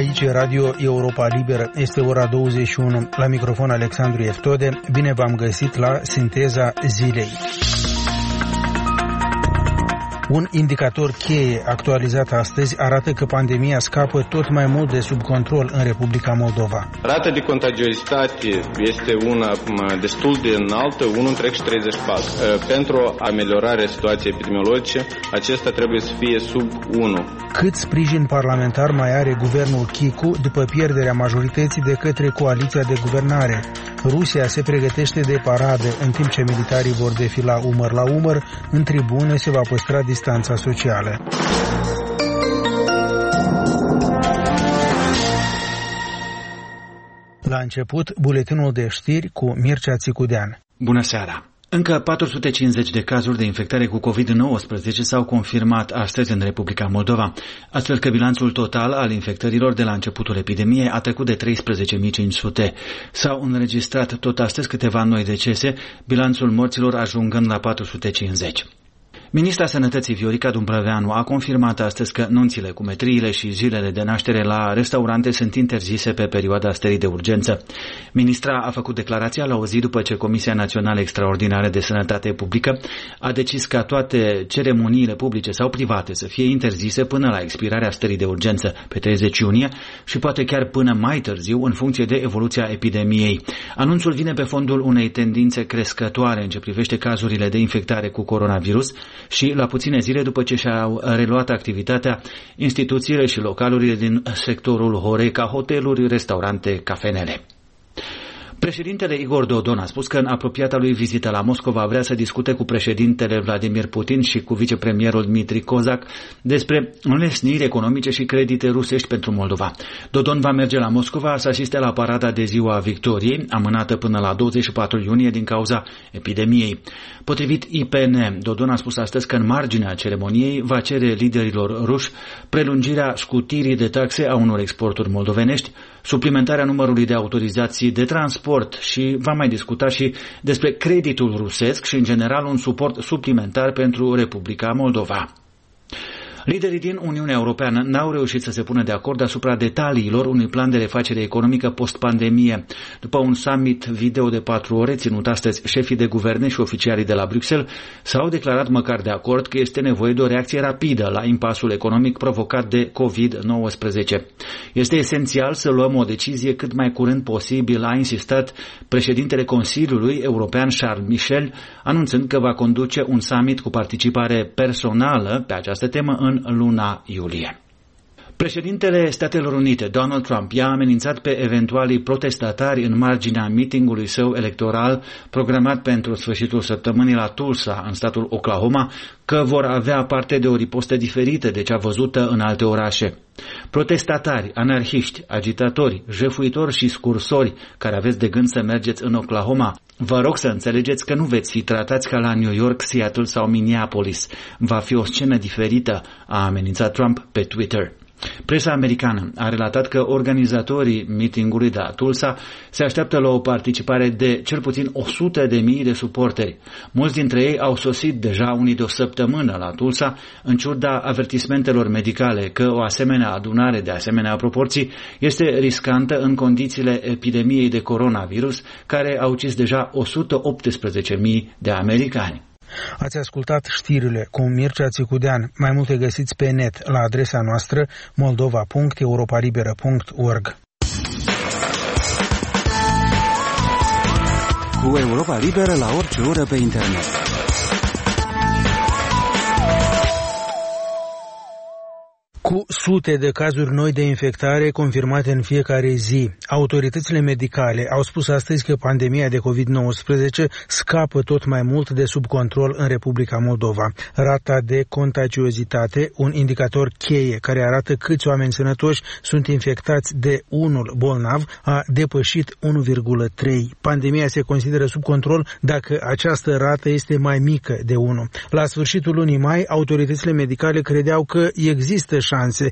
Aici Radio Europa Liberă, este ora 21, la microfon Alexandru Eftode. Bine v-am găsit la Sinteza Zilei. Un indicator cheie actualizat astăzi arată că pandemia scapă tot mai mult de sub control în Republica Moldova. Rata de contagiozitate este una destul de înaltă, 1,34. Pentru ameliorarea situației epidemiologice, acesta trebuie să fie sub 1. Cât sprijin parlamentar mai are guvernul Chicu după pierderea majorității de către coaliția de guvernare? Rusia se pregătește de paradă în timp ce militarii vor defila umăr la umăr, în tribune se va păstra distanța socială. La început, buletinul de știri cu Mircea Țicudean. Bună seara! Încă 450 de cazuri de infectare cu COVID-19 s-au confirmat astăzi în Republica Moldova, astfel că bilanțul total al infectărilor de la începutul epidemiei a trecut de 13.500. S-au înregistrat tot astăzi câteva noi decese, bilanțul morților ajungând la 450. Ministra Sănătății Viorica Dumbrăveanu a confirmat astăzi că nunțile, cumetriile și zilele de naștere la restaurante sunt interzise pe perioada stării de urgență. Ministra a făcut declarația la o zi după ce Comisia Națională Extraordinară de Sănătate Publică a decis ca toate ceremoniile publice sau private să fie interzise până la expirarea stării de urgență pe 30 iunie și poate chiar până mai târziu în funcție de evoluția epidemiei. Anunțul vine pe fondul unei tendințe crescătoare în ce privește cazurile de infectare cu coronavirus și la puține zile după ce și-au reluat activitatea instituțiile și localurile din sectorul Horeca, hoteluri, restaurante, cafenele. Președintele Igor Dodon a spus că în apropiata lui vizită la Moscova vrea să discute cu președintele Vladimir Putin și cu vicepremierul Dmitri Kozak despre înlesniri economice și credite rusești pentru Moldova. Dodon va merge la Moscova să asiste la parada de Ziua Victoriei, amânată până la 24 iunie din cauza epidemiei. Potrivit IPN, Dodon a spus astăzi că în marginea ceremoniei va cere liderilor ruși prelungirea scutirii de taxe a unor exporturi moldovenești, suplimentarea numărului de autorizații de transport și va mai discuta și despre creditul rusesc și, în general, un suport suplimentar pentru Republica Moldova. Liderii din Uniunea Europeană n-au reușit să se pună de acord asupra detaliilor unui plan de refacere economică post-pandemie. După un summit video de 4 ore ținut astăzi, șefii de guverne și oficialii de la Bruxelles s-au declarat măcar de acord că este nevoie de o reacție rapidă la impasul economic provocat de COVID-19. Este esențial să luăm o decizie cât mai curând posibil, a insistat președintele Consiliului European Charles Michel, anunțând că va conduce un summit cu participare personală pe această temă în luna iulie. Președintele Statelor Unite, Donald Trump, i-a amenințat pe eventualii protestatari în marginea mitingului său electoral programat pentru sfârșitul săptămânii la Tulsa, în statul Oklahoma, că vor avea parte de o ripostă diferită de cea văzută în alte orașe. Protestatari, anarhiști, agitatori, jefuitori și scursori care aveți de gând să mergeți în Oklahoma, vă rog să înțelegeți că nu veți fi tratați ca la New York, Seattle sau Minneapolis. Va fi o scenă diferită, a amenințat Trump pe Twitter. Presa americană a relatat că organizatorii mitingului de la Tulsa se așteaptă la o participare de cel puțin 100.000 de suporteri. Mulți dintre ei au sosit deja, unii de o săptămână la Tulsa, în ciuda avertismentelor medicale că o asemenea adunare de asemenea proporții este riscantă în condițiile epidemiei de coronavirus, care a ucis deja 118.000 de americani. Ați ascultat știrile cu Mircea Țicudean. Mai multe găsiți pe net la adresa noastră moldova.europalibera.org. Cu Europa Liberă la orice oră pe internet. Cu sute de cazuri noi de infectare confirmate în fiecare zi, autoritățile medicale au spus astăzi că pandemia de COVID-19 scapă tot mai mult de sub control în Republica Moldova. Rata de contagiozitate, un indicator cheie care arată câți oameni sănătoși sunt infectați de unul bolnav, a depășit 1,3. Pandemia se consideră sub control dacă această rată este mai mică de 1. La sfârșitul lunii mai, autoritățile medicale credeau că există șanse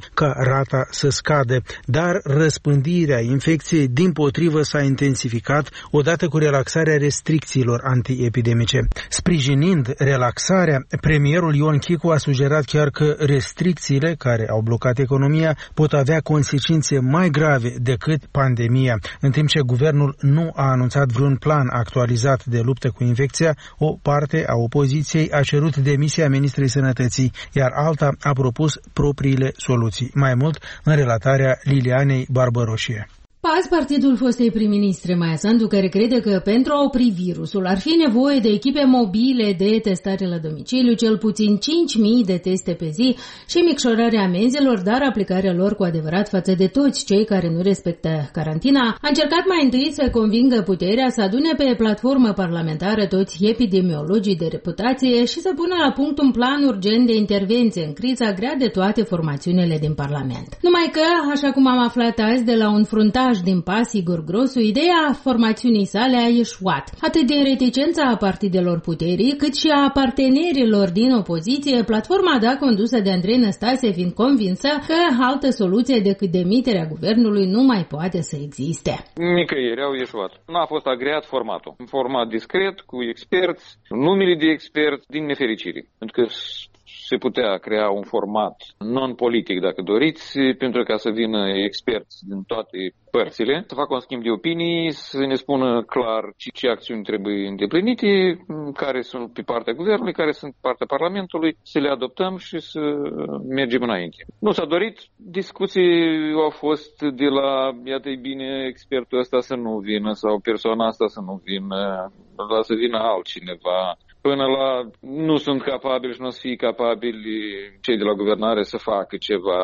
ca rata să scadă, dar răspândirea infecției dimpotrivă s-a intensificat odată cu relaxarea restricțiilor antiepidemice. Sprijinind relaxarea, premierul Ion Chicu a sugerat chiar că restricțiile care au blocat economia pot avea consecințe mai grave decât pandemia. În timp ce guvernul nu a anunțat vreun plan actualizat de luptă cu infecția, o parte a opoziției a cerut demisia ministrei Sănătății, iar alta a propus propriile soluții. Mai mult, în relatarea Lilianei Barbăroșie. PAS, partidul fostei prim-ministre Maia Sandu, care crede că pentru a opri virusul ar fi nevoie de echipe mobile de testare la domiciliu, cel puțin 5.000 de teste pe zi și micșorarea amenzelor, dar aplicarea lor cu adevărat față de toți cei care nu respectă carantina, a încercat mai întâi să convingă puterea să adune pe platformă parlamentară toți epidemiologii de reputație și să pună la punct un plan urgent de intervenție în criza grea de toate formațiunile din Parlament. Numai că, așa cum am aflat azi de la un fruntaș din PAS, Igor Grosu, ideea formațiunii sale a ieșuat. Atât din reticența a partidelor puterii, cât și a partenerilor din opoziție, platforma condusă de Andrei Năstase fiind convinsă că altă soluție decât demiterea guvernului nu mai poate să existe. Nicăieri au ieșuat. Nu a fost agreat formatul. Un format discret, cu experți, numele de experți, din nefericire. Pentru că se putea crea un format non-politic, dacă doriți, pentru ca să vină experți din toate părțile, să facă un schimb de opinii, să ne spună clar ce acțiuni trebuie îndeplinite, care sunt pe partea guvernului, care sunt pe partea Parlamentului, să le adoptăm și să mergem înainte. Nu s-a dorit, discuții au fost de la, iată-i bine, expertul ăsta să nu vină sau persoana asta să nu vină, să vină altcineva. Până la nu sunt capabili și nu o să fie capabili cei de la guvernare să facă ceva.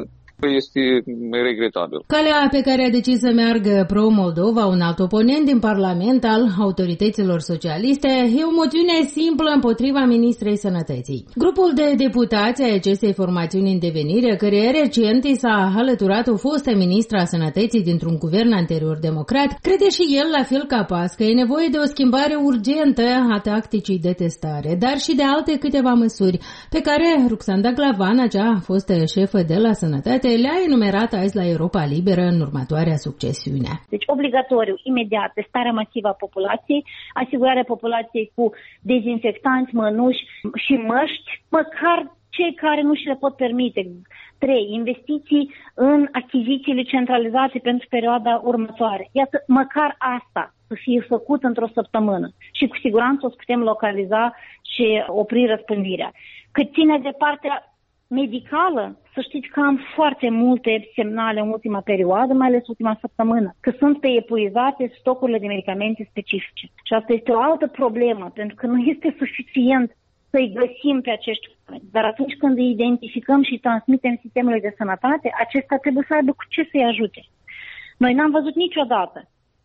Este regretabil. Calea pe care a decis să meargă pro-Moldova, un alt oponent din Parlament al autorităților socialiste, e o moțiune simplă împotriva ministrei Sănătății. Grupul de deputați ai acestei formațiuni în devenire, care recent i s-a alăturat o fostă ministra a Sănătății dintr-un guvern anterior democrat, crede și el, la fel ca PAS, că e nevoie de o schimbare urgentă a tacticii de testare, dar și de alte câteva măsuri pe care Ruxanda Glavan, acea fostă șefă de la Sănătate, le-a enumerat azi la Europa Liberă în următoarea succesiune. Deci obligatoriu, imediat, testarea masivă a populației, asigurarea populației cu dezinfectanți, mănuși și măști, măcar cei care nu și le pot permite. 3. Investiții în achizițiile centralizate pentru perioada următoare. Iată, măcar asta să fie făcut într-o săptămână și cu siguranță o să putem localiza și opri răspândirea. Cât ține de partea medicală, să știți că am foarte multe semnale în ultima perioadă, mai ales ultima săptămână, că sunt pe epuizate stocurile de medicamente specifice. Și asta este o altă problemă, pentru că nu este suficient să-i găsim pe acești oameni. Dar atunci când îi identificăm și transmitem sistemele de sănătate, acesta trebuie să aibă cu ce să-i ajute. Noi n-am văzut niciodată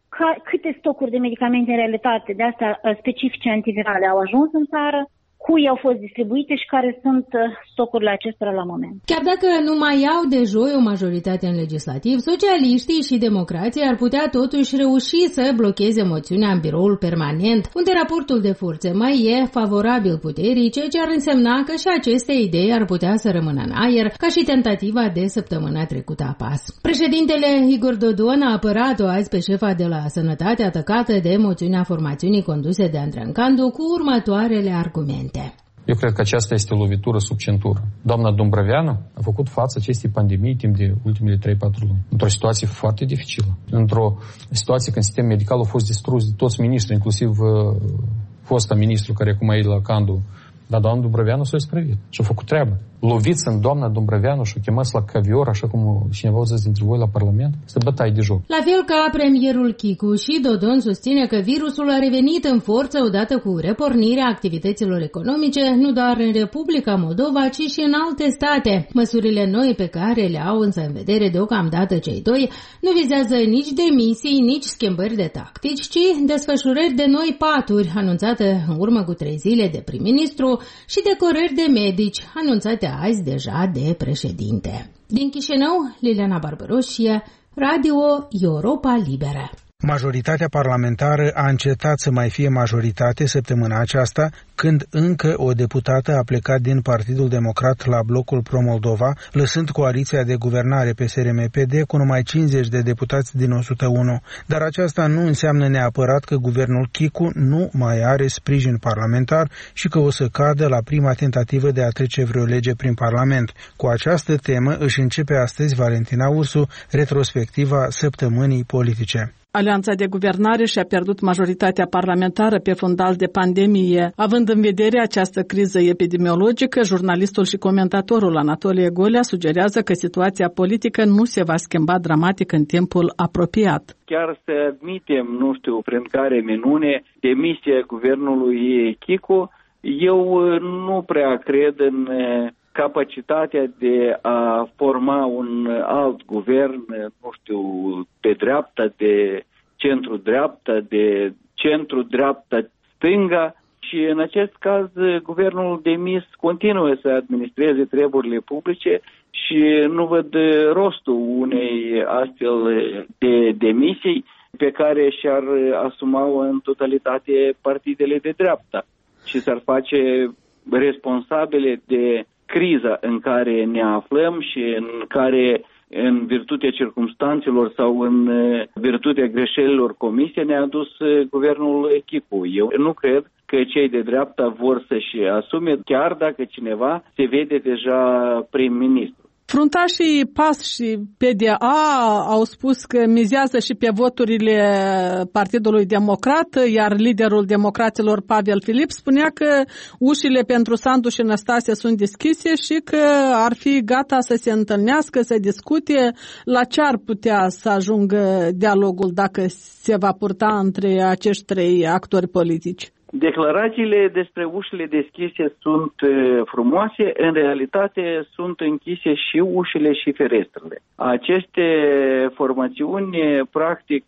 câte stocuri de medicamente în realitate de astea specifice antivirale au ajuns în țară, cui au fost distribuite și care sunt stocurile acestora la moment. Chiar dacă nu mai au de joi o majoritate în legislativ, socialiștii și democrații ar putea totuși reuși să blocheze moțiunea în biroul permanent, unde raportul de forțe mai e favorabil puterii, ceea ce ar însemna că și aceste idei ar putea să rămână în aer, ca și tentativa de săptămâna trecută a PAS. Președintele Igor Dodon a apărat-o azi pe șefa de la Sănătate atacată de moțiunea formațiunii conduse de Andrean Candu cu următoarele argumente. Eu cred că aceasta este o lovitură sub centură. Doamna Dumbrăveanu a făcut față acestei pandemii timp de ultimele 3-4 luni. Într-o situație foarte dificilă. Într-o situație când sistemul medical a fost distrus de toți miniștri, inclusiv fosta ministru care acum e la Candu. Dar doamna Dumbrăveanu s-a isprăvit și a făcut treabă. Loviți în doamna Dumbrăveanu și o chemați la cavior, așa cum cineva a zis dintre voi la Parlament, este bătaie de joc. La fel ca premierul Chicu, și Dodon susține că virusul a revenit în forță odată cu repornirea activităților economice, nu doar în Republica Moldova, ci și în alte state. Măsurile noi pe care le au însă în vedere deocamdată cei doi nu vizează nici demisii, nici schimbări de tactici, ci desfășurări de noi paturi, anunțate în urmă cu 3 zile de prim-ministru, și decorări de medici, anunțate azi deja de președinte. Din Chișinău, Liliana Barbăroșie, Radio Europa Liberă. Majoritatea parlamentară a încetat să mai fie majoritate săptămâna aceasta, când încă o deputată a plecat din Partidul Democrat la blocul Pro-Moldova, lăsând coaliția de guvernare PSRM-PD cu numai 50 de deputați din 101. Dar aceasta nu înseamnă neapărat că guvernul Chicu nu mai are sprijin parlamentar și că o să cadă la prima tentativă de a trece vreo lege prin Parlament. Cu această temă își începe astăzi Valentina Ursu retrospectiva săptămânii politice. Alianța de guvernare și-a pierdut majoritatea parlamentară pe fundal de pandemie. Având în vedere această criză epidemiologică, jurnalistul și comentatorul Anatolie Golea sugerează că situația politică nu se va schimba dramatic în timpul apropiat. Chiar să admitem, nu știu prin care minune, demisia guvernului Chicu, eu nu prea cred în capacitatea de a forma un alt guvern, nu știu, de dreapta, de centru-dreapta, de centru-dreapta-stânga și în acest caz guvernul demis continuă să administreze treburile publice și nu văd rostul unei astfel de demisii pe care și-ar asuma-o în totalitate partidele de dreapta și s-ar face responsabile de criza în care ne aflăm și în care, în virtutea circumstanțelor sau în virtutea greșelilor comise, ne-a dus guvernul Chicu. Eu nu cred că cei de dreapta vor să-și asume, chiar dacă cineva se vede deja prim-ministru. Fruntașii PAS și PDA au spus că mizează și pe voturile Partidului Democrat, iar liderul democraților Pavel Filip spunea că ușile pentru Sandu și Năstase sunt deschise și că ar fi gata să se întâlnească, să discute. La ce ar putea să ajungă dialogul dacă se va purta între acești trei actori politici? Declarațiile despre ușile deschise sunt frumoase, în realitate sunt închise și ușile și ferestrele. Aceste formațiuni practic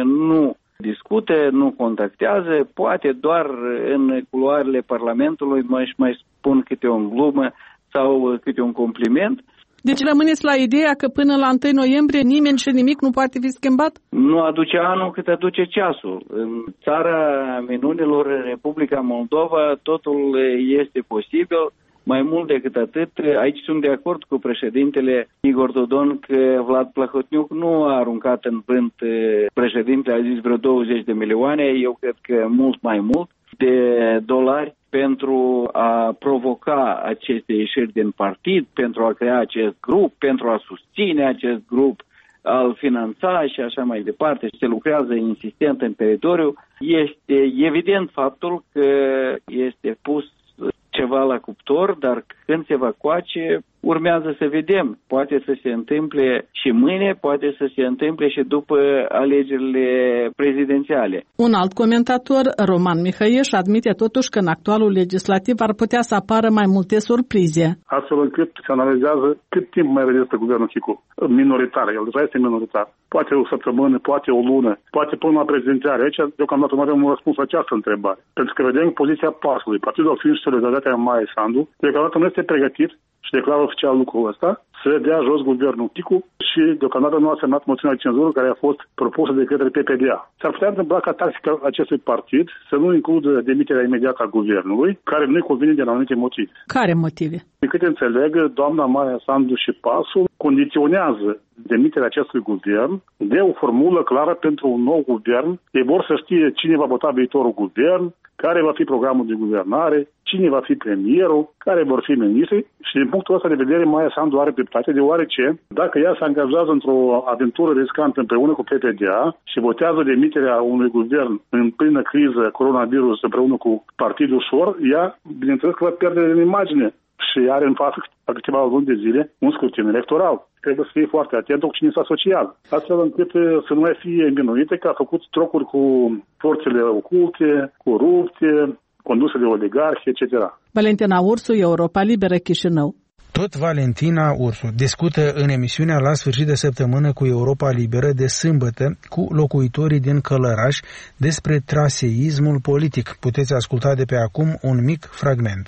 nu discută, nu contactează, poate doar în culoarele Parlamentului mai spun câte o glumă sau câte un compliment. Deci rămâneți la ideea că până la 1 noiembrie nimeni și nimic nu poate fi schimbat? Nu aduce anul cât aduce ceasul. În țara minunilor, în Republica Moldova, totul este posibil. Mai mult decât atât, aici sunt de acord cu președintele Igor Dodon că Vlad Plahotniuc nu a aruncat în vânt, președintele a zis vreo 20 de milioane, eu cred că mult mai mult, de dolari pentru a provoca aceste ieșiri din partid, pentru a crea acest grup, pentru a susține acest grup, a-l finanța și așa mai departe, și se lucrează insistent în teritoriu. Este evident faptul că este pus ceva la cuptor, dar când se va coace, urmează să vedem. Poate să se întâmple și mâine, poate să se întâmple și după alegerile prezidențiale. Un alt comentator, Roman Mihăieș, admite totuși că în actualul legislativ ar putea să apară mai multe surprize. Astfel încât se analizează cât timp mai rezistă guvernul Chicu. Minoritar, el deja este minoritar. Poate o săptămână, poate o lună, poate până la prezidențiale. Aici, deocamdată, nu avem un răspuns la această întrebare. Pentru că vedem poziția PAS-ului. Partidul Acțiune și Solidaritatea Maia Sandu, deocamdată nu este pregătit și declară oficial lucrul ăsta, să dea jos guvernul Chicu și deocamdată nu a semnat moțiunea de cenzură care a fost propusă de către PPDA. S-ar putea întâmpla ca tactica acestui partid să nu includă demiterea imediată a guvernului, care nu-i convine din anumite motive. Care motive? De câte înțeleg, doamna Maia Sandu și PAS-ul condiționează demiterea acestui guvern de o formulă clară pentru un nou guvern. Ei vor să știe cine va vota viitorul guvern, care va fi programul de guvernare, cine va fi premierul, care vor fi ministri și din punctul ăsta de vedere Maia Sandu are dreptate, deoarece dacă ea se angajează într-o aventură riscantă împreună cu PPDA și votează demiterea unui guvern în plină criză coronavirus împreună cu Partidul Șor, ea bineînțeles că va pierde în imagine și are în față câteva luni de zile un scrutin electoral. Trebuie să fie foarte atent cu cine se asociază, astfel încât să nu mai fie învinuite că a făcut trocuri cu forțele oculte, corupție, conduse de oligarhi, etc. Valentina Ursu, Europa Liberă, Chișinău. Tot Valentina Ursu discută în emisiunea La sfârșit de săptămână cu Europa Liberă de sâmbătă cu locuitorii din Călăraș despre traseismul politic. Puteți asculta de pe acum un mic fragment.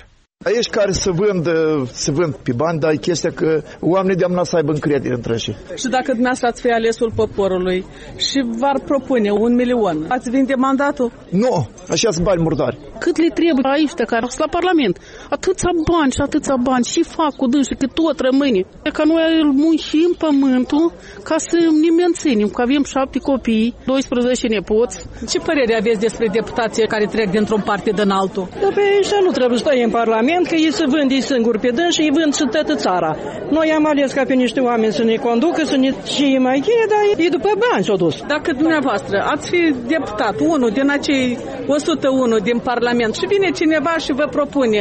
Aici care se vând pe bani, dar e chestia că oamenii de-am să aibă încredere între ei. Și dacă dumneavoastră ați fi alesul poporului și v-ar propune 1 milion, ați vinde mandatul? Nu, așa sunt bani murdari. Cât le trebuie aici care sunt la Parlament? Atâția bani și atâția bani și fac cu dânsii că tot rămâne. E că noi îl muncim pământul ca să ne menținem, că avem 7 copii, 12 nepoți. Ce părere aveți despre deputații care trec dintr-un partid în altul? Pe ăștia nu trebuie să stai în Parlament, că ei se vând ei singuri pe dâns și îi vând și toată țara. Noi am ales ca pe niște oameni să ne conducă, să ne și mai cheie, dar ei după bani s-au dus. Dacă dumneavoastră ați fi deputat, unul din acei 101 din Parlament și vine cineva și vă propune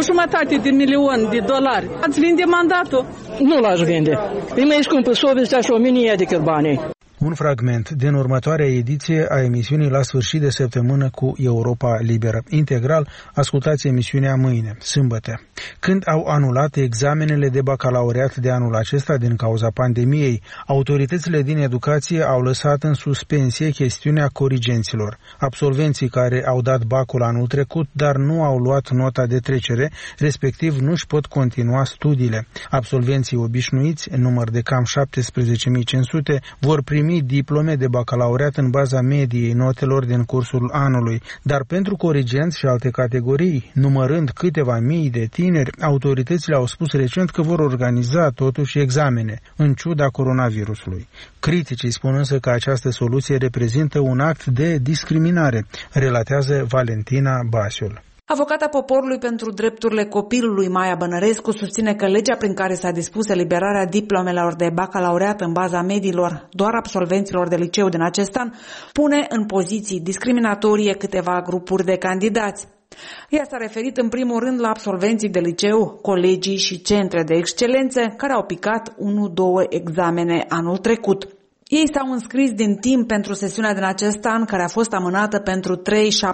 $1,5 $1 ați vinde mandatul? Nu l-aș vinde. E mai scumpă sovestea și omenia decât banii. Un fragment din următoarea ediție a emisiunii La sfârșit de săptămână cu Europa Liberă. Integral, ascultați emisiunea mâine, sâmbătă. Când au anulat examenele de bacalaureat de anul acesta din cauza pandemiei, autoritățile din educație au lăsat în suspensie chestiunea corigenților. Absolvenții care au dat bacul anul trecut, dar nu au luat nota de trecere, respectiv nu își pot continua studiile. Absolvenții obișnuiți, în număr de cam 17.500, vor primi diplome de bacalaureat în baza mediei notelor din cursul anului, dar pentru corigenți și alte categorii, numărând câteva mii de tineri, autoritățile au spus recent că vor organiza totuși examene, în ciuda coronavirusului. Criticii spun însă că această soluție reprezintă un act de discriminare, relatează Valentina Basiul. Avocata poporului pentru drepturile copilului, Maia Bănărescu, susține că legea prin care s-a dispus eliberarea diplomelor de bacalaureat în baza mediilor doar absolvenților de liceu din acest an pune în poziții discriminatorie câteva grupuri de candidați. Ea s-a referit în primul rând la absolvenții de liceu, colegii și centre de excelență care au picat 1-2 examene anul trecut. Ei s-au înscris din timp pentru sesiunea din acest an, care a fost amânată pentru 3-17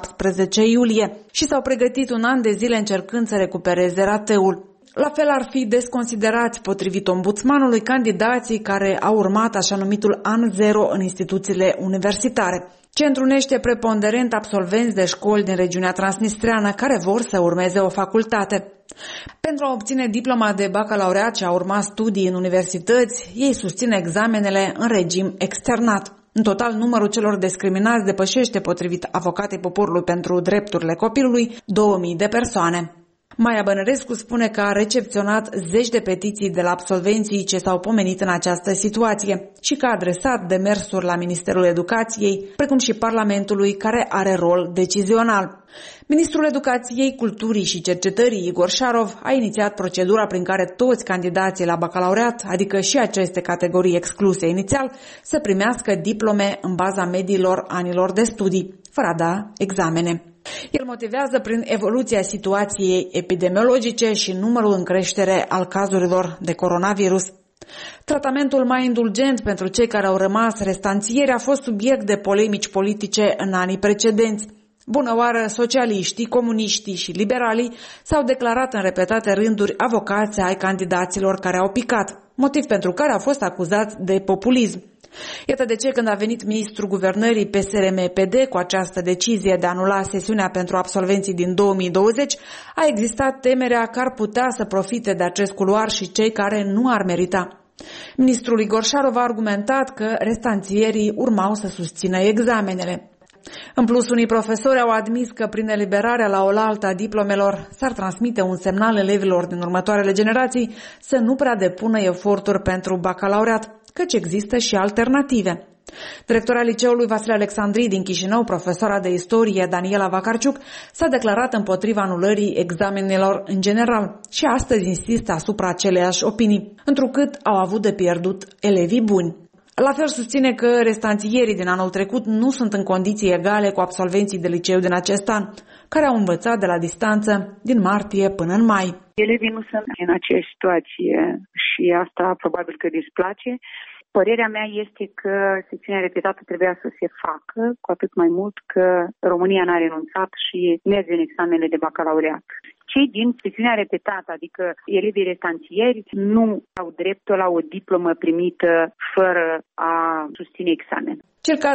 iulie și s-au pregătit un an de zile încercând să recupereze rateul. La fel ar fi desconsiderați, potrivit ombudsmanului, candidații care au urmat așa numitul an zero în instituțiile universitare, ce întrunește preponderent absolvenți de școli din regiunea transnistreană care vor să urmeze o facultate. Pentru a obține diploma de bacalaureat și a urma studii în universități, ei susțin examenele în regim externat. În total, numărul celor discriminați depășește, potrivit avocatei poporului pentru drepturile copilului, 2000 de persoane. Maia Bănărescu spune că a recepționat 10 de petiții de la absolvenții ce s-au pomenit în această situație și că a adresat demersuri la Ministerul Educației, precum și Parlamentului, care are rol decizional. Ministrul Educației, Culturii și Cercetării, Igor Șarov, a inițiat procedura prin care toți candidații la bacalaureat, adică și aceste categorii excluse inițial, să primească diplome în baza mediilor anilor de studii, fără a da examene. El motivează prin evoluția situației epidemiologice și numărul în creștere al cazurilor de coronavirus. Tratamentul mai indulgent pentru cei care au rămas restanțieri a fost subiect de polemici politice în anii precedenți. Bună oară, socialiștii, comuniștii și liberalii s-au declarat în repetate rânduri avocați ai candidaților care au picat, motiv pentru care au fost acuzați de populism. Iată de ce, când a venit ministrul guvernării PSRM-PD cu această decizie de a anula sesiunea pentru absolvenții din 2020, a existat temerea că ar putea să profite de acest culoar și cei care nu ar merita. Ministrul Igor Șarov a argumentat că restanțierii urmau să susțină examenele. În plus, unii profesori au admis că prin eliberarea la oaltă a diplomelor s-ar transmite un semnal elevilor din următoarele generații să nu prea depună eforturi pentru bacalaureat, căci există și alternative. Directora liceului Vasile Alexandrii din Chișinău, profesoara de istorie Daniela Vacarciuc, s-a declarat împotriva anulării examenelor în general și astăzi insistă asupra aceleiași opinii, întrucât au avut de pierdut elevii buni. La fel susține că restanțierii din anul trecut nu sunt în condiții egale cu absolvenții de liceu din acest an, care au învățat de la distanță din martie până în mai. Elevii nu sunt în aceeași situație și asta probabil că displace. Părerea mea este că secțiunea repetată trebuia să se facă, cu atât mai mult că România n-a renunțat și merge în examenele de bacalaureat. Cei din secțiunea repetată, adică elevii restanțieri, nu au dreptul la o diplomă primită fără a susține examen. Circa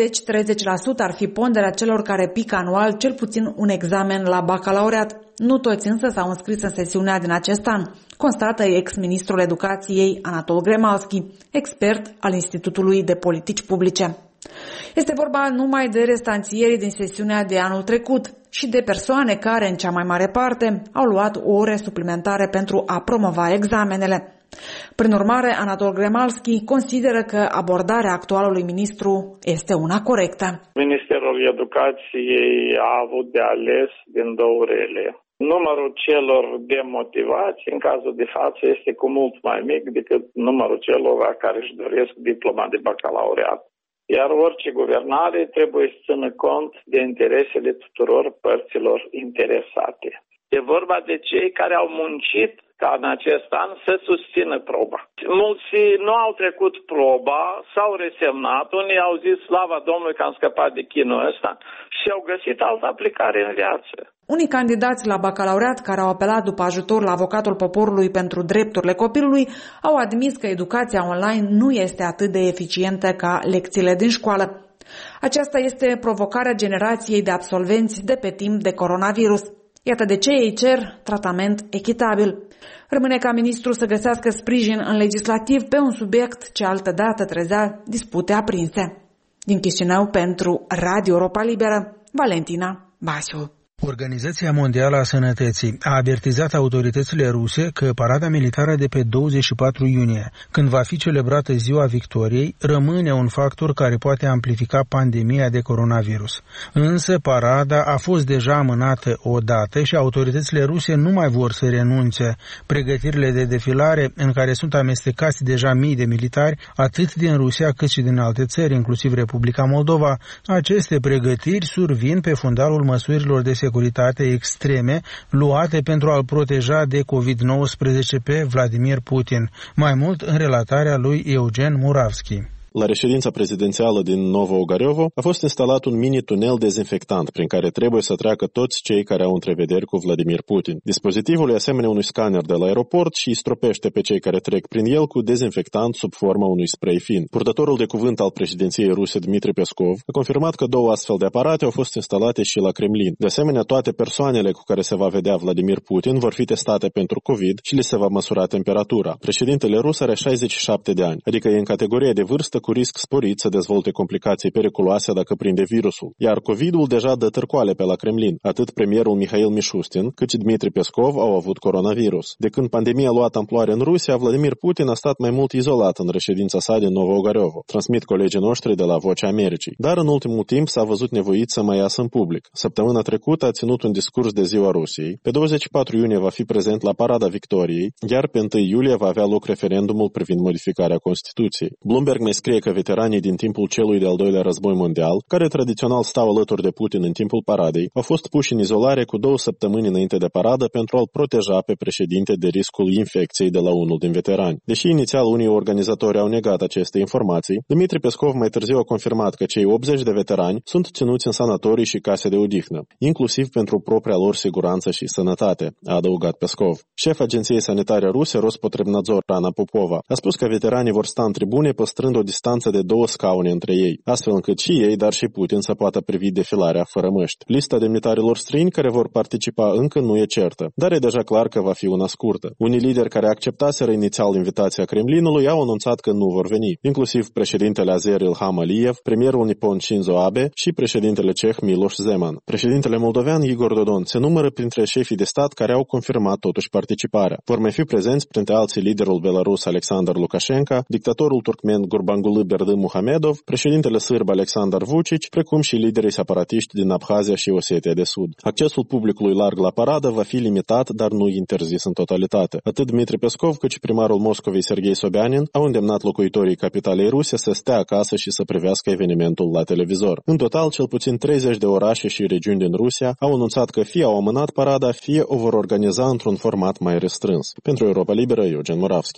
20-30% ar fi ponderea celor care pică anual cel puțin un examen la bacalaureat. Nu toți însă s-au înscris în sesiunea din acest an, constată ex-ministrul educației Anatol Gremalski, expert al Institutului de Politici Publice. Este vorba numai de restanțieri din sesiunea de anul trecut și de persoane care, în cea mai mare parte, au luat ore suplimentare pentru a promova examenele. Prin urmare, Anatol Gremalski consideră că abordarea actualului ministru este una corectă. Ministerul Educației a avut de ales din două rele. Numărul celor demotivați în cazul de față este cu mult mai mic decât numărul celor care își doresc diploma de bacalaureat. Iar orice guvernare trebuie să țină cont de interesele tuturor părților interesate. E vorba de cei care au muncit ca în acest an să susțină proba. Mulți nu au trecut proba, s-au resemnat, unii au zis slavă Domnului că am scăpat de chinul ăsta și au găsit altă aplicare în viață. Unii candidați la bacalaureat care au apelat după ajutor la avocatul poporului pentru drepturile copilului au admis că educația online nu este atât de eficientă ca lecțiile din școală. Aceasta este provocarea generației de absolvenți de pe timp de coronavirus. Iată de ce ei cer tratament echitabil. Rămâne ca ministru să găsească sprijin în legislativ pe un subiect ce altădată trezea dispute aprinse. Din Chișinău pentru Radio Europa Liberă, Valentina Basiu. Organizația Mondială a Sănătății a avertizat autoritățile ruse că parada militară de pe 24 iunie, când va fi celebrată Ziua Victoriei, rămâne un factor care poate amplifica pandemia de coronavirus. Însă parada a fost deja amânată o dată și autoritățile ruse nu mai vor să renunțe. Pregătirile de defilare, în care sunt amestecați deja mii de militari, atât din Rusia cât și din alte țări, inclusiv Republica Moldova, aceste pregătiri survin pe fundalul măsurilor de securitate extreme luate pentru a-l proteja de COVID-19 pe Vladimir Putin. Mai mult în relatarea lui Eugen Muravski. La reședința prezidențială din Novo-Ogarevo a fost instalat un mini-tunel dezinfectant prin care trebuie să treacă toți cei care au întrevederi cu Vladimir Putin. Dispozitivul e asemenea unui scanner de la aeroport și îi stropește pe cei care trec prin el cu dezinfectant sub forma unui spray fin. Purtătorul de cuvânt al președinției ruse, Dmitri Peskov, a confirmat că 2 astfel de aparate au fost instalate și la Kremlin. De asemenea, toate persoanele cu care se va vedea Vladimir Putin vor fi testate pentru COVID și li se va măsura temperatura. Președintele rus are 67 de ani, adică e în categorie de vârstă cu risc sporit să dezvolte complicații periculoase dacă prinde virusul. Iar COVID-ul deja dă târcoale pe la Kremlin. Atât premierul Mihail Mishustin, cât și Dmitri Peskov au avut coronavirus. De când pandemia a luat amploare în Rusia, Vladimir Putin a stat mai mult izolat în reședința sa din Novo-Ogarevo, transmit colegii noștri de la Vocea Americii. Dar în ultimul timp s-a văzut nevoit să mai iasă în public. Săptămâna trecută a ținut un discurs de Ziua Rusiei. Pe 24 iunie va fi prezent la Parada Victoriei, iar pe 1 iulie va avea loc referendumul privind modificarea Constituției. Bloomberg mai scrie că veteranii din timpul celui de-al doilea război mondial, care tradițional stau alături de Putin în timpul paradei, au fost puși în izolare cu 2 săptămâni înainte de paradă pentru a-l proteja pe președinte de riscul infecției de la unul din veterani. Deși inițial unii organizatori au negat aceste informații, Dmitri Peskov mai târziu a confirmat că cei 80 de veterani sunt ținuți în sanatorii și case de odihnă, inclusiv pentru propria lor siguranță și sănătate, a adăugat Peskov. Șef Agenției Sanitare Ruse, Rospotrebnadzor Rana Popova, a spus că veteranii vor sta în tribune păstrând o distanță de 2 scaune între ei, astfel încât și ei, dar și Putin să poată privi defilarea fără măști. Lista demnitarilor străini care vor participa încă nu e certă, dar e deja clar că va fi una scurtă. Unii lideri care acceptaseră inițial invitația Kremlinului au anunțat că nu vor veni, inclusiv președintele azer Ilham Aliyev, premierul nipon Shinzo Abe și președintele ceh Miloš Zeman. Președintele moldovean Igor Dodon se numără printre șefii de stat care au confirmat totuși participarea. Vor mai fi prezenți printre alții liderul belarus Alexander Lukashenko, dictatorul turkmen Gurbanguly Berdimuhamedov, președintele sârb Alexander Vučić, precum și liderii separatiști din Abhazia și Osetia de Sud. Accesul publicului larg la paradă va fi limitat, dar nu interzis în totalitate. Atât Dmitri Peskov cât și primarul Moscovei Serghei Sobyanin au îndemnat locuitorii capitalei ruse să stea acasă și să privească evenimentul la televizor. În total, cel puțin 30 de orașe și regiuni din Rusia au anunțat că fie au amânat parada, fie o vor organiza într-un format mai restrâns. Pentru Europa Liberă, Eugen Muravski.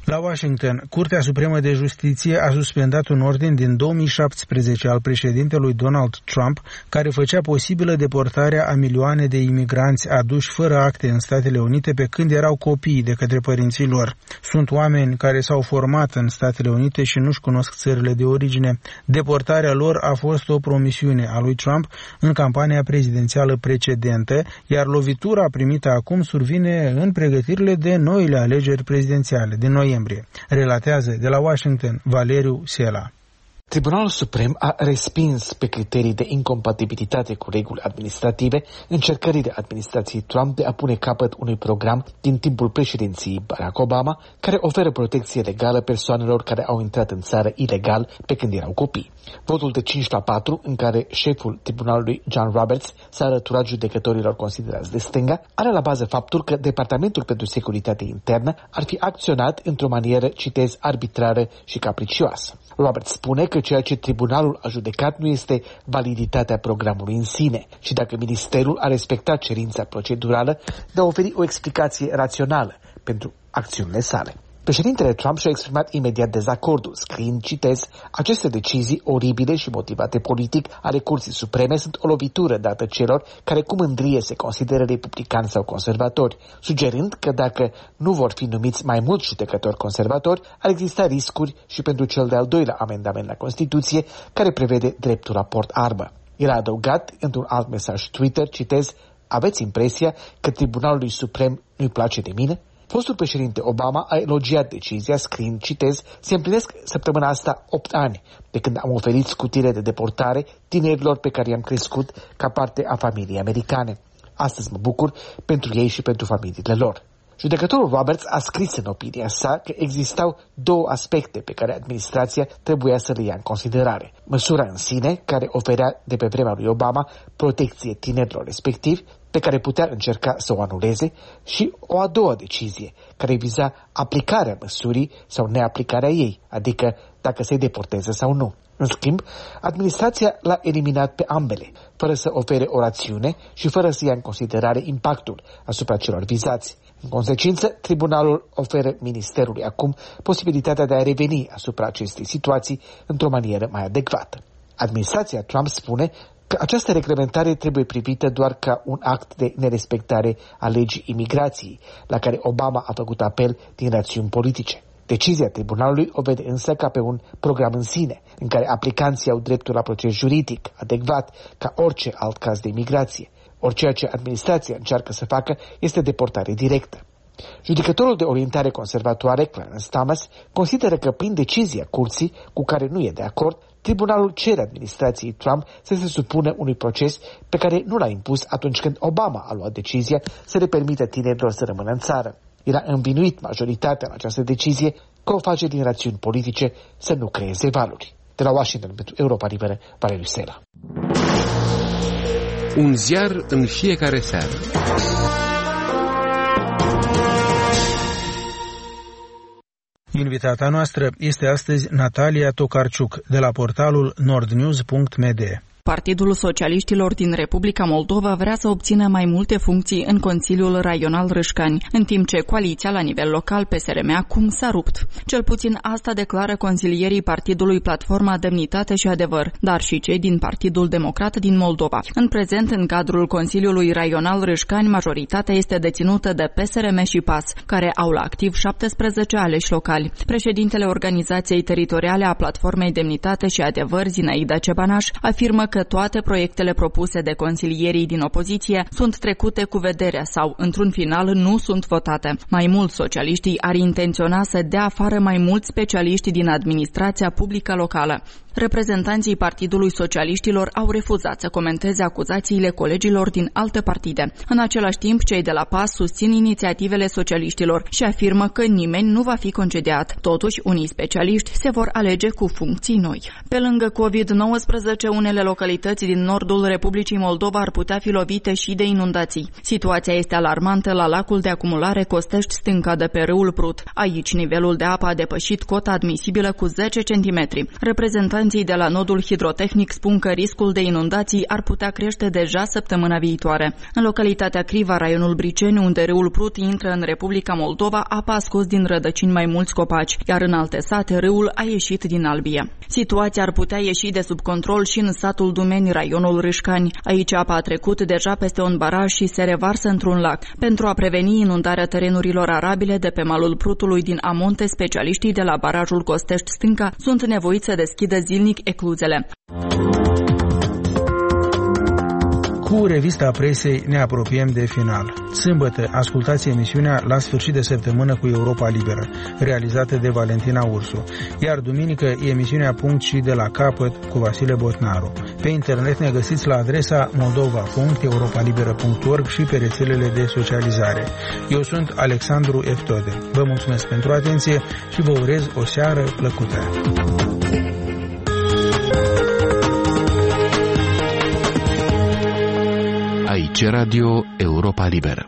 La Washington, Curtea Supremă de Justiție a suspendat un ordin din 2017 al președintelui Donald Trump, care făcea posibilă deportarea a milioane de imigranți aduși fără acte în Statele Unite pe când erau copii de către părinții lor. Sunt oameni care s-au format în Statele Unite și nu-și cunosc țările de origine. Deportarea lor a fost o promisiune a lui Trump în campania prezidențială precedentă, iar lovitura primită acum survine în pregătirile de noile alegeri prezidențiale din noiembrie. Relatează de la Washington Valeriu Sela. Tribunalul Suprem a respins pe criterii de incompatibilitate cu reguli administrative încercările administrației Trump de a pune capăt unui program din timpul președinției Barack Obama care oferă protecție legală persoanelor care au intrat în țară ilegal pe când erau copii. Votul de 5-4, în care șeful tribunalului John Roberts s-a alăturat judecătorilor considerați de stânga, are la bază faptul că Departamentul pentru Securitate Internă ar fi acționat într-o manieră, citez, arbitrară și capricioasă. Roberts spune că ceea ce tribunalul a judecat nu este validitatea programului în sine și dacă ministerul a respectat cerința procedurală de a oferi o explicație rațională pentru acțiunile sale. Președintele Trump și-a exprimat imediat dezacordul, scriind, citez, aceste decizii oribile și motivate politic ale Curții Supreme sunt o lovitură dată celor care cu mândrie se consideră republicani sau conservatori, sugerând că dacă nu vor fi numiți mai mulți judecători conservatori, ar exista riscuri și pentru cel de-al doilea amendament la Constituție, care prevede dreptul la port armă. El a adăugat într-un alt mesaj Twitter, citez, aveți impresia că Tribunalului Suprem nu-i place de mine? Fostul președinte Obama a elogiat decizia, scriind, citez, se împlinesc săptămâna asta 8 ani, de când am oferit scutire de deportare tinerilor pe care i-am crescut ca parte a familiei americane. Astăzi mă bucur pentru ei și pentru familiile lor. Judecătorul Roberts a scris în opinia sa că existau două aspecte pe care administrația trebuia să le ia în considerare. Măsura în sine, care oferea de pe vremea lui Obama protecție tinerilor respectivi, pe care putea încerca să o anuleze, și o a doua decizie, care viza aplicarea măsurii sau neaplicarea ei, adică dacă se deporteze sau nu. În schimb, administrația l-a eliminat pe ambele, fără să ofere o rațiune și fără să ia în considerare impactul asupra celor vizați. În consecință, tribunalul oferă ministerului acum posibilitatea de a reveni asupra acestei situații într-o manieră mai adecvată. Administrația Trump spune că această reglementare trebuie privită doar ca un act de nerespectare a legii imigrației, la care Obama a făcut apel din rațiuni politice. Decizia tribunalului o vede însă ca pe un program în sine, în care aplicanții au dreptul la proces juridic adecvat ca orice alt caz de imigrație. Ori ceea ce administrația încearcă să facă este deportare directă. Judecătorul de orientare conservatoare, Clarence Thomas, consideră că prin decizia curții, cu care nu e de acord, tribunalul cere administrației Trump să se supună unui proces pe care nu l-a impus atunci când Obama a luat decizia să le permită tinerilor să rămână în țară. El a învinuit majoritatea în această decizie că o face din rațiuni politice să nu creeze valuri. De la Washington pentru Europa Liberă, Valeriu Sela. Un ziar în fiecare seară. Invitata noastră este astăzi Natalia Tokarczuk, de la portalul nordnews.md. Partidul Socialiștilor din Republica Moldova vrea să obțină mai multe funcții în Consiliul Raional Râșcani, în timp ce coaliția la nivel local PSRM acum s-a rupt. Cel puțin asta declară consilierii Partidului Platforma Demnitate și Adevăr, dar și cei din Partidul Democrat din Moldova. În prezent, în cadrul Consiliului Raional Râșcani, majoritatea este deținută de PSRM și PAS, care au la activ 17 aleși locali. Președintele Organizației Teritoriale a Platformei Demnitate și Adevăr, Zinaida Cebanaș, afirmă că toate proiectele propuse de consilierii din opoziție sunt trecute cu vederea sau, într-un final, nu sunt votate. Mai mult, socialiștii ar intenționa să dea afară mai mulți specialiști din administrația publică locală. Reprezentanții Partidului Socialiștilor au refuzat să comenteze acuzațiile colegilor din alte partide. În același timp, cei de la PAS susțin inițiativele socialiștilor și afirmă că nimeni nu va fi concediat. Totuși, unii specialiști se vor alege cu funcții noi. Pe lângă COVID-19, unele localități localități din nordul Republicii Moldova ar putea fi lovite și de inundații. Situația este alarmantă la lacul de acumulare Costești Stânca de pe râul Prut. Aici nivelul de apă a depășit cota admisibilă cu 10 cm. Reprezentanții de la nodul hidrotehnic spun că riscul de inundații ar putea crește deja săptămâna viitoare. În localitatea Criva, raionul Briceni, unde râul Prut intră în Republica Moldova, apa a scos din rădăcini mai mulți copaci, iar în alte sate râul a ieșit din albie. Situația ar putea ieși de sub control și în satul Dumeni, raionul Râșcani. Aici apa a trecut deja peste un baraj și se revarsă într-un lac. Pentru a preveni inundarea terenurilor arabile de pe malul Prutului din Amonte, specialiștii de la barajul Costești Stânca sunt nevoiți să deschidă zilnic ecluzele. Cu revista presei ne apropiem de final. Sâmbătă ascultați emisiunea La sfârșit de săptămână cu Europa Liberă, realizată de Valentina Ursu, iar duminică emisiunea Punct și de la capăt cu Vasile Botnaru. Pe internet ne găsiți la adresa moldova.europalibera.org și pe rețelele de socializare. Eu sunt Alexandru Eftode. Vă mulțumesc pentru atenție și vă urez o seară plăcută. Aici Radio Europa Liberă.